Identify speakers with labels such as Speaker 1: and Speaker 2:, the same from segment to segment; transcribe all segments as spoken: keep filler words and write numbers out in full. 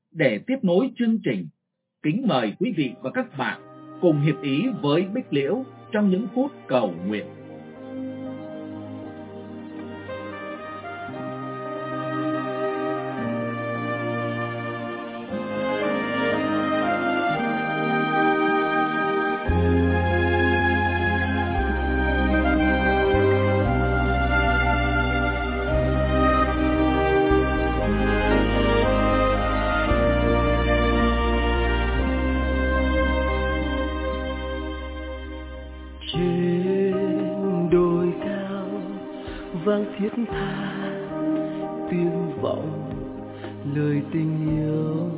Speaker 1: Để tiếp nối chương trình, kính mời quý vị và các bạn cùng hiệp ý với Bích Liễu trong những phút cầu nguyện.
Speaker 2: vang thiết tha tiếng vọng lời tình yêu.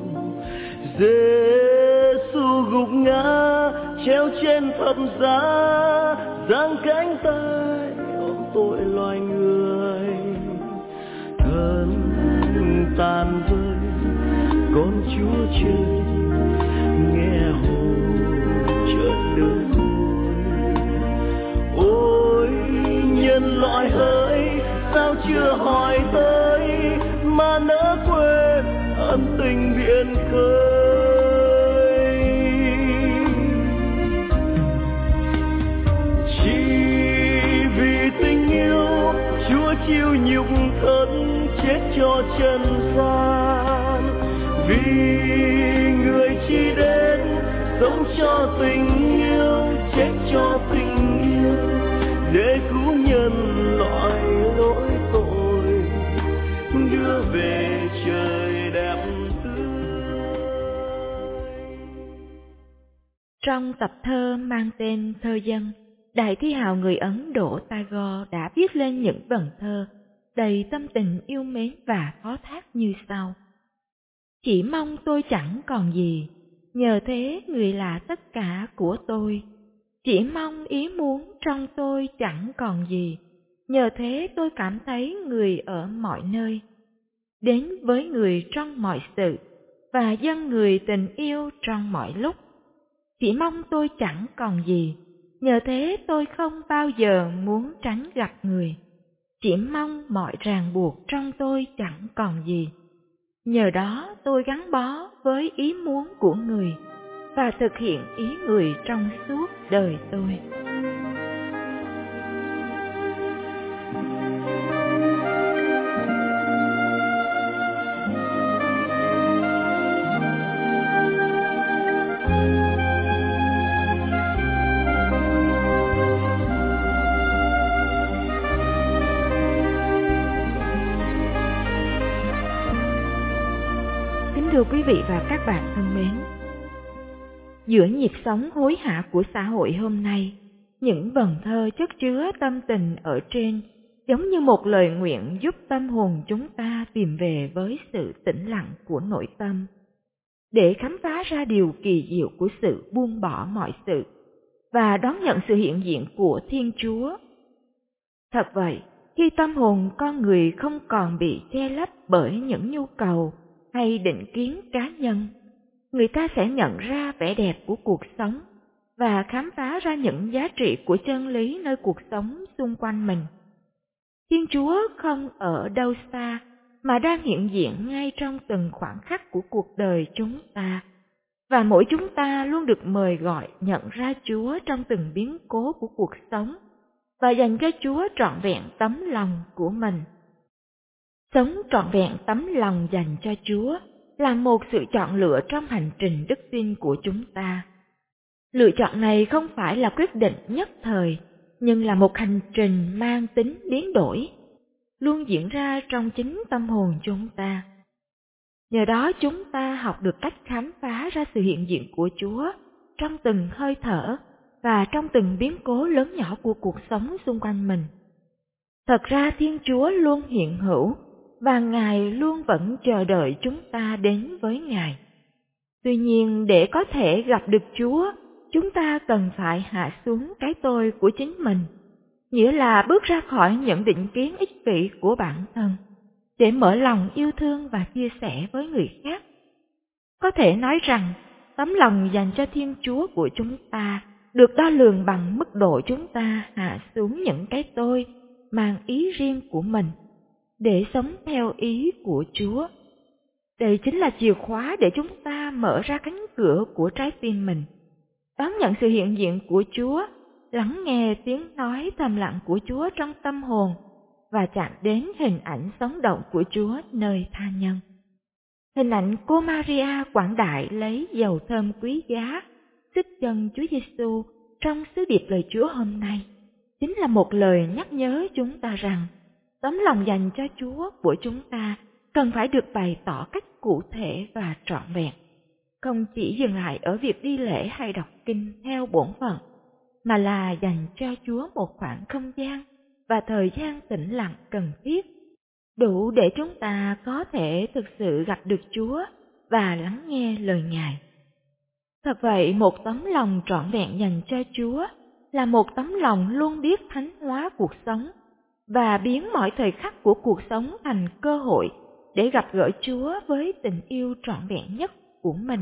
Speaker 2: Giê-xu gục ngã treo trên thập giá, giang cánh tay ôm tội loài người. Thân tàn vơi con Chúa trời nghe hồn chợt lớn vui. Ôi nhân loại hỡi sao chưa hỏi tới mà nỡ quên ân tình biển khơi. Chỉ vì tình yêu Chúa chịu nhục thân chết cho trần gian, vì người chỉ đến sống cho tình yêu, chết cho tình yêu để cứu nhân loại lỗi tội, đưa về trời đẹp tươi.
Speaker 3: Trong tập thơ mang tên Thơ Dân, đại thi hào người Ấn Độ Tagore đã viết lên những vần thơ đầy tâm tình yêu mến và phó thác như sau: Chỉ mong tôi chẳng còn gì, nhờ thế người là tất cả của tôi. Chỉ mong ý muốn trong tôi chẳng còn gì, nhờ thế tôi cảm thấy người ở mọi nơi. Đến với người trong mọi sự, và dâng người tình yêu trong mọi lúc. Chỉ mong tôi chẳng còn gì, nhờ thế tôi không bao giờ muốn tránh gặp người. Chỉ mong mọi ràng buộc trong tôi chẳng còn gì, nhờ đó tôi gắn bó với ý muốn của người và thực hiện ý người trong suốt đời tôi. Thưa quý vị và các bạn thân mến, giữa nhịp sống hối hả của xã hội hôm nay, những vần thơ chất chứa tâm tình ở trên giống như một lời nguyện giúp tâm hồn chúng ta tìm về với sự tĩnh lặng của nội tâm, để khám phá ra điều kỳ diệu của sự buông bỏ mọi sự và đón nhận sự hiện diện của Thiên Chúa. Thật vậy, khi tâm hồn con người không còn bị che lấp bởi những nhu cầu hay định kiến cá nhân, người ta sẽ nhận ra vẻ đẹp của cuộc sống và khám phá ra những giá trị của chân lý nơi cuộc sống xung quanh mình. Thiên Chúa không ở đâu xa mà đang hiện diện ngay trong từng khoảnh khắc của cuộc đời chúng ta, và mỗi chúng ta luôn được mời gọi nhận ra Chúa trong từng biến cố của cuộc sống và dành cho Chúa trọn vẹn tấm lòng của mình. Sống trọn vẹn tấm lòng dành cho Chúa là một sự chọn lựa trong hành trình đức tin của chúng ta. Lựa chọn này không phải là quyết định nhất thời, nhưng là một hành trình mang tính biến đổi, luôn diễn ra trong chính tâm hồn chúng ta. Nhờ đó chúng ta học được cách khám phá ra sự hiện diện của Chúa trong từng hơi thở và trong từng biến cố lớn nhỏ của cuộc sống xung quanh mình. Thật ra Thiên Chúa luôn hiện hữu, và Ngài luôn vẫn chờ đợi chúng ta đến với Ngài. Tuy nhiên, để có thể gặp được Chúa, chúng ta cần phải hạ xuống cái tôi của chính mình, nghĩa là bước ra khỏi những định kiến ích kỷ của bản thân, để mở lòng yêu thương và chia sẻ với người khác. Có thể nói rằng, tấm lòng dành cho Thiên Chúa của chúng ta được đo lường bằng mức độ chúng ta hạ xuống những cái tôi mang ý riêng của mình, để sống theo ý của Chúa. Đây chính là chìa khóa để chúng ta mở ra cánh cửa của trái tim mình, đón nhận sự hiện diện của Chúa, lắng nghe tiếng nói thầm lặng của Chúa trong tâm hồn và chạm đến hình ảnh sống động của Chúa nơi tha nhân. Hình ảnh cô Maria quảng đại lấy dầu thơm quý giá xức chân Chúa Giêsu trong sứ điệp lời Chúa hôm nay chính là một lời nhắc nhớ chúng ta rằng tấm lòng dành cho Chúa của chúng ta cần phải được bày tỏ cách cụ thể và trọn vẹn, không chỉ dừng lại ở việc đi lễ hay đọc kinh theo bổn phận, mà là dành cho Chúa một khoảng không gian và thời gian tĩnh lặng cần thiết, đủ để chúng ta có thể thực sự gặp được Chúa và lắng nghe lời Ngài. Thật vậy, một tấm lòng trọn vẹn dành cho Chúa là một tấm lòng luôn biết thánh hóa cuộc sống và biến mọi thời khắc của cuộc sống thành cơ hội để gặp gỡ Chúa với tình yêu trọn vẹn nhất của mình.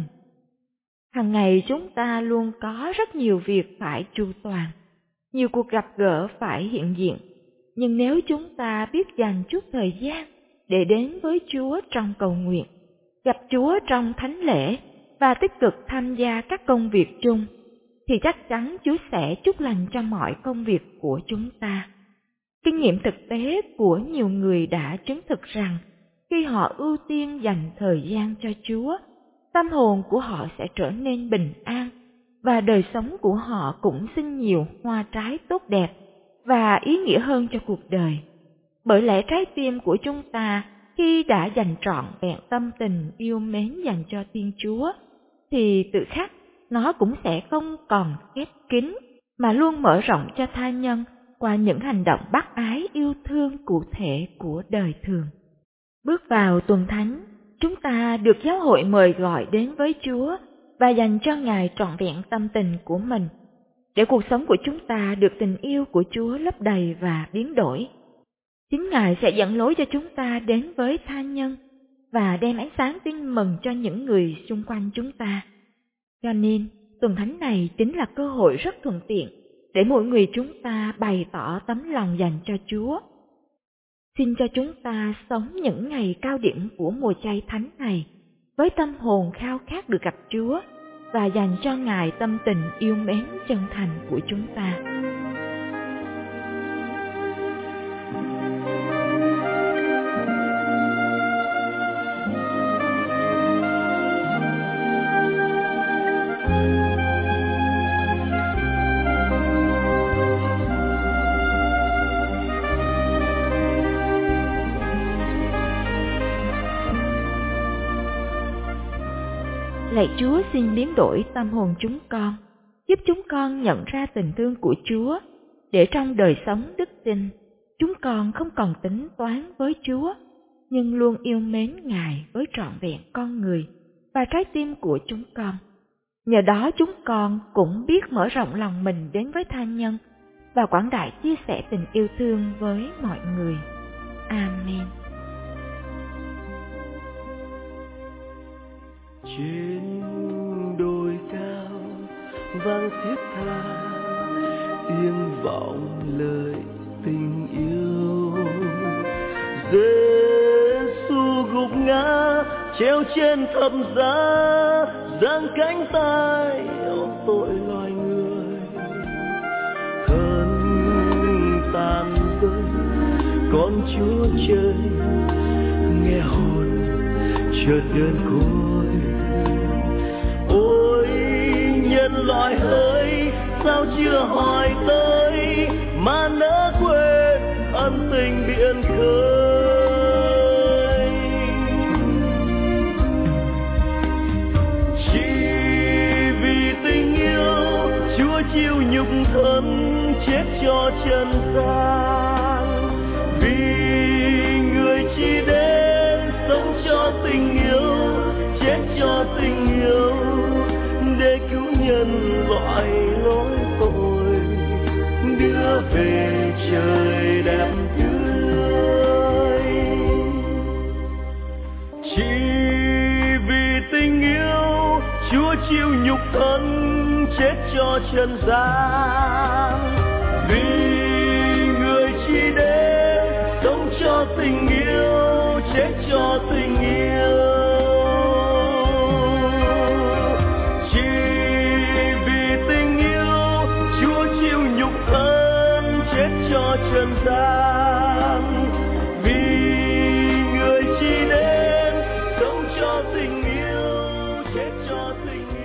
Speaker 3: Hằng ngày chúng ta luôn có rất nhiều việc phải chu toàn, nhiều cuộc gặp gỡ phải hiện diện, nhưng nếu chúng ta biết dành chút thời gian để đến với Chúa trong cầu nguyện, gặp Chúa trong thánh lễ và tích cực tham gia các công việc chung, thì chắc chắn Chúa sẽ chúc lành cho mọi công việc của chúng ta. Kinh nghiệm thực tế của nhiều người đã chứng thực rằng khi họ ưu tiên dành thời gian cho Chúa, tâm hồn của họ sẽ trở nên bình an và đời sống của họ cũng sinh nhiều hoa trái tốt đẹp và ý nghĩa hơn cho cuộc đời. Bởi lẽ trái tim của chúng ta khi đã dành trọn vẹn tâm tình yêu mến dành cho Thiên Chúa, thì tự khắc nó cũng sẽ không còn khép kín, mà luôn mở rộng cho tha nhân qua những hành động bác ái yêu thương cụ thể của đời thường. Bước vào tuần thánh, chúng ta được giáo hội mời gọi đến với Chúa và dành cho Ngài trọn vẹn tâm tình của mình, để cuộc sống của chúng ta được tình yêu của Chúa lấp đầy và biến đổi. Chính Ngài sẽ dẫn lối cho chúng ta đến với tha nhân và đem ánh sáng tin mừng cho những người xung quanh chúng ta. Cho nên, tuần thánh này chính là cơ hội rất thuận tiện để mỗi người chúng ta bày tỏ tấm lòng dành cho Chúa. Xin cho chúng ta sống những ngày cao điểm của mùa chay thánh này với tâm hồn khao khát được gặp Chúa và dành cho Ngài tâm tình yêu mến chân thành của chúng ta. Lạy Chúa, xin biến đổi tâm hồn chúng con, giúp chúng con nhận ra tình thương của Chúa, để trong đời sống đức tin, chúng con không còn tính toán với Chúa, nhưng luôn yêu mến Ngài với trọn vẹn con người và trái tim của chúng con. Nhờ đó chúng con cũng biết mở rộng lòng mình đến với tha nhân và quảng đại chia sẻ tình yêu thương với mọi người. Amen.
Speaker 2: Trên đồi cao vang thiết tha tiếng vọng lời tình yêu, Giê-xu gục ngã treo trên thập giá, giang cánh tay ôm tội loài người. Cơn tàn rơi con Chúa trời, nghe hồn chợt đơn côi. Ôi nhân loại ơi, sao chưa hỏi tới mà nỡ quên ân tình biển khơi. Chỉ vì tình yêu Chúa chịu nhục thân chết cho trần gian, vì người chỉ đến sống cho tình yêu, chết cho tình yêu, để cứu nhân loại lỗi tội, đưa về trời đẹp tươi. Chỉ vì tình yêu Chúa chịu nhục thân chết cho trần gian, vì người chỉ đến sống cho tình yêu, chết cho tình yêu, cho trần gian, vì người chỉ đến sống cho tình yêu, chết cho tình